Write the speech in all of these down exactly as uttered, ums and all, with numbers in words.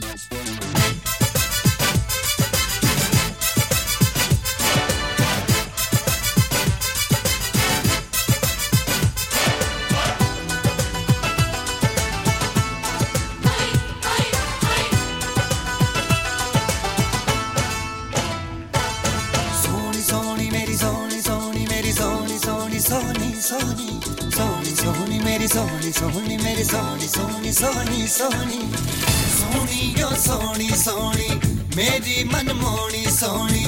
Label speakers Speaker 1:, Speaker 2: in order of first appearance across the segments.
Speaker 1: सोनी सोनी सोनी सोनी मेरी सोनी सोनी मेरी सोनी सोनी सोनी सोनी सोनी यो सोनी सोनी मेरी मनमोनी सोनी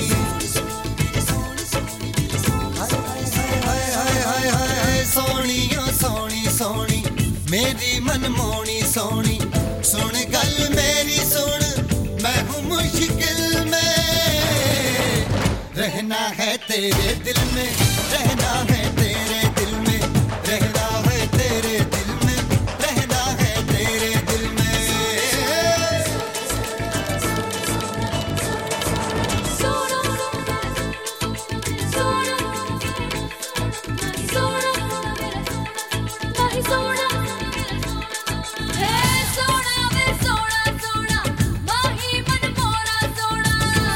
Speaker 1: सोनी यो सोनी सोनी मेरी मनमोनी सोनी सुन गल मेरी सुन मैं हूँ मुश्किल में रहना है तेरे दिल में रहना है तेरे दिल में रहना है तेरे दिल में रहना है तेरे दिल में
Speaker 2: सोना सोना सोना नहीं सोना है सोना वे सोना सोना माही मन मोरा सोना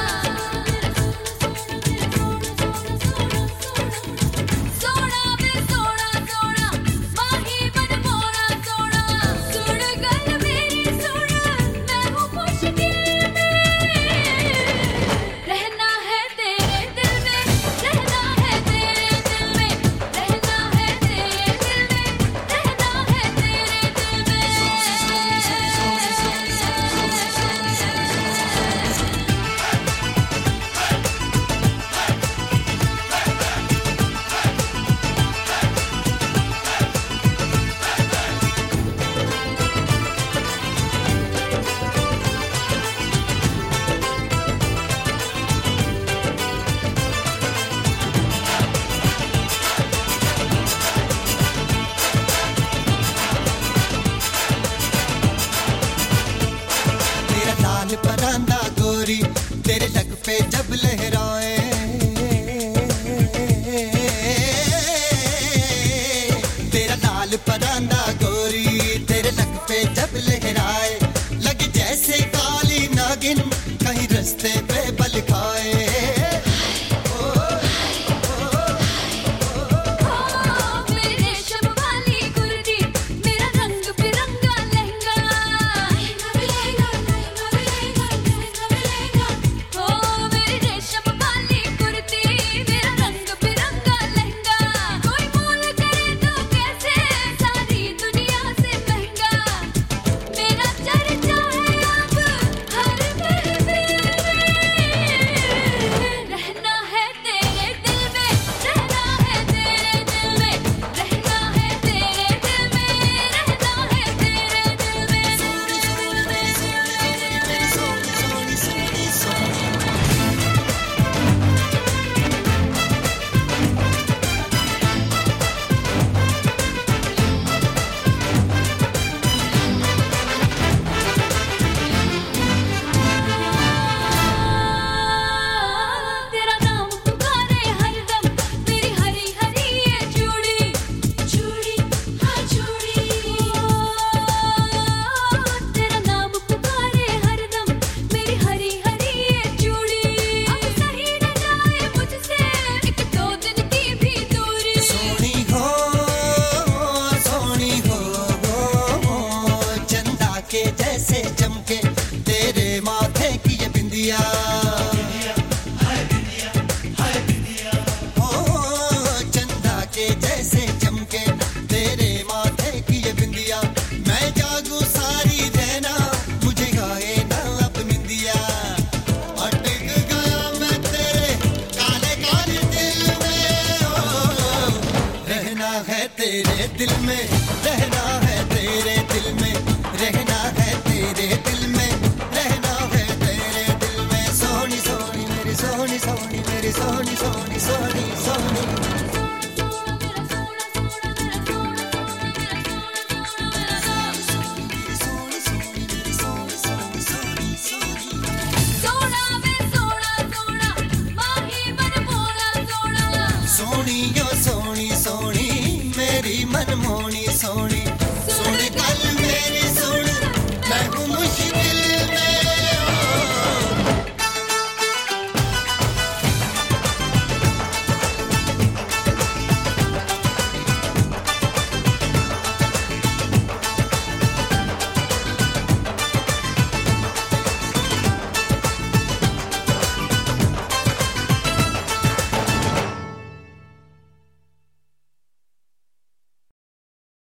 Speaker 2: सोना वे सोना सोना माही मन मोरा सोना सुन गल मेरी सुन मैं हूँ मुश्किल में रहना है तेरे दिल में रहना है तेरे दिल में रहना है तेरे दिल में रहना है तेरे दिल में
Speaker 1: तेरा लाल परांदा गोरी तेरे लग पे जब लहराए तेरा लाल परांदा गोरी तेरे लग पे जब लहराए लग जैसे काली नागिन कहीं रास्ते पे बल खाए
Speaker 2: मेरे रेशम वाली कुर्ती मेरा रंग बिरंगा लहंगा लहंगा लहंगा लहंगा लहंगा ओ मेरे रेशम वाली कुर्ती मेरा रंग बिरंगा लहंगा कोई मोल करे तो कैसे सारी दुनिया से महंगा मेरा चर्चा है अब हर महफिल में रहना है तेरे दिल में रहना है तेरे दिल में रहना है तेरे दिल में रहना है तेरे दिल में तेरा नाम पुकारे हरदम मेरी हरी हरी ये चूड़ी चूड़ी हाँ चूड़ी तेरा नाम पुकारे हरदम मेरी हरी हरी ये चूड़ी अब सही न जाए मुझसे एक दो दिन की भी दूरी
Speaker 1: सोनी हो सोनी हो चंदा के जैसे चमके तेरे माथे की ये बिंदिया ओ चंदा के जैसे चमके तेरे माथे की ये बिंदिया मैं जागू सारी रहना मुझे गाए ना अब निंदिया अटक गया मैं तेरे काले काले दिल में ओ रहना है तेरे दिल में रहना है तेरे दिल में रहना है तेरे दिल में रहना है तेरे दिल में सोनी सोनी मेरी सोनी सोनी मेरी सोनी सोनी सोनी सोनी
Speaker 2: सोना वे सोना सोना माही मन मोरा सोना
Speaker 1: सोनी यो सोनी सोनी मेरी मनमोनी सोनी